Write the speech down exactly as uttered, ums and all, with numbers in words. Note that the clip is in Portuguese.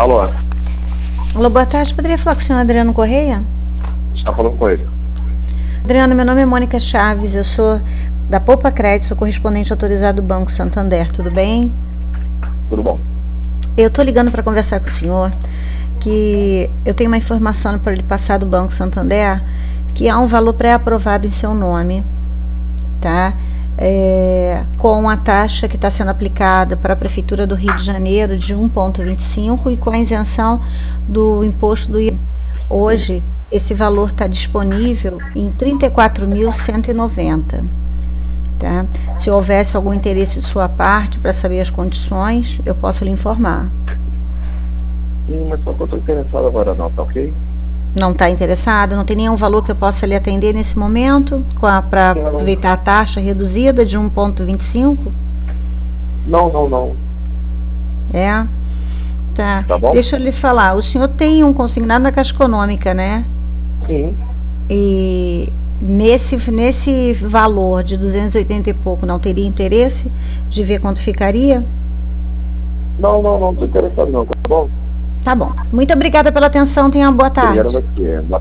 Alô, Alô, boa tarde. Poderia falar com o senhor Adriano Correia? está falando com ele. Adriano, meu nome é Mônica Chaves, eu sou da Poupa Crédito, sou correspondente autorizado do Banco Santander, tudo bem? Tudo bom. Eu estou ligando para conversar com o senhor, que eu tenho uma informação para lhe passar do Banco Santander, que há um valor pré-aprovado em seu nome, tá? É, com a taxa que está sendo aplicada para a Prefeitura do Rio de Janeiro de um vírgula vinte e cinco e com a isenção do imposto do I V A. Hoje, esse valor está disponível em trinta e quatro mil cento e noventa. Tá? Se houvesse algum interesse de sua parte para saber as condições, eu posso lhe informar. Sim, mas só que eu estou interessado agora não, tá ok? Não está interessado? Não tem nenhum valor que eu possa lhe atender nesse momento para aproveitar a taxa reduzida de um vírgula vinte e cinco? Não, não, não. É? Tá. Tá bom? Deixa eu lhe falar. O senhor tem um consignado na Caixa Econômica, né? Sim. E nesse, nesse valor de duzentos e oitenta e pouco, não teria interesse de ver quanto ficaria? Não, não, não estou interessado não, tá bom? Tá bom. Muito obrigada pela atenção. Tenha uma boa tarde. Obrigado a você.